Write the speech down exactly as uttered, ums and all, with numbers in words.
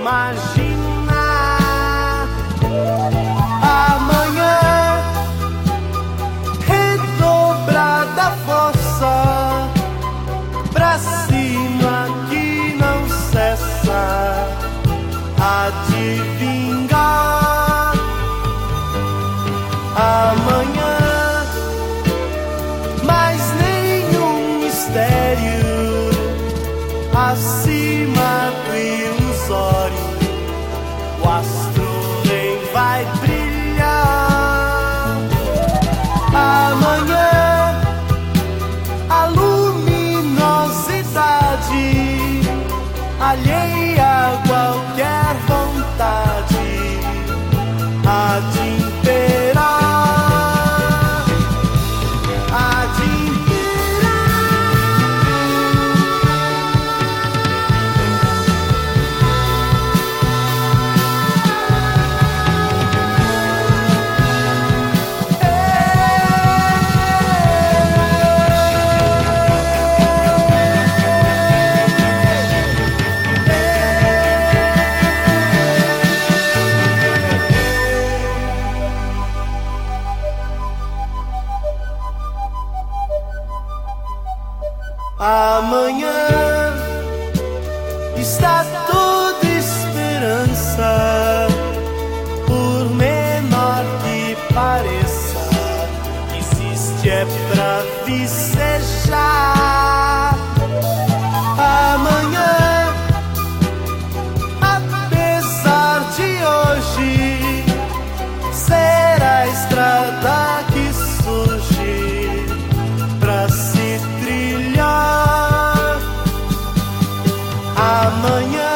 imaginar. Amanhã, redobrada força, pra cima que não cessa, há de vingar. Amanhã, mais nenhum mistério acima do ilusório, o astro rei vai brilhar. Amanhã, a luminosidade alheia a qualquer vontade há de imperar, há de amanhã está toda esperança, por menor que pareça, existe é pra vicejar. Amanhã, apesar de hoje, será a estrada que surge pra se trilhar. Amanhã,